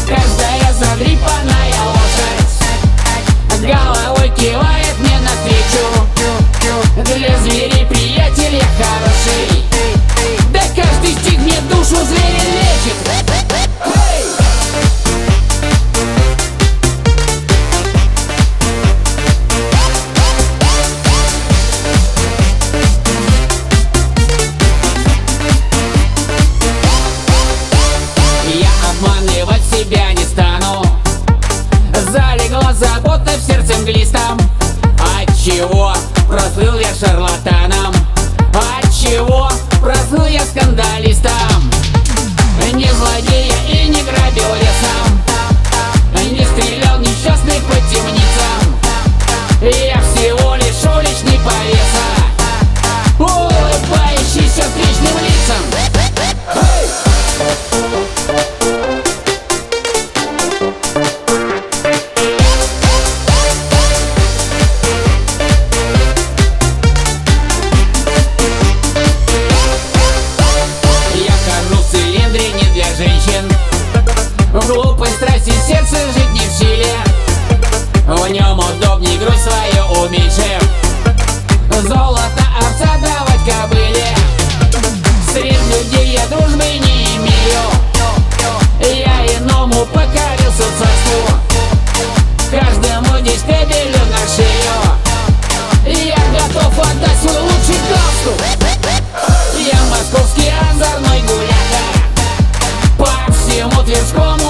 Каждая задрипанная лошадь головой кивает мне навстречу. Для зверей приятель я хороший, да каждый стих мне душу зверя лечит. Обманывать себя не стану, залегла забота в сердце мглистом. Отчего прослыл я шарлатаном? Отчего прослыл я скандалистом? Не злодея и не грабил лесом, не стрелял несчастных по темницам. Я всего лишь уличный повеса, улыбающийся встречным лицам. В глупой страсти сердце жить не в силе, в нем удобней грудь свою уменьшив. Золото овца давать кобыле, среди людей я дружбы не имею. Я иному покорился царству, каждому здесь кабелю на шею. Я готов отдать свой лучший галстук. Я московский озорной гуляка, по всему Тверскому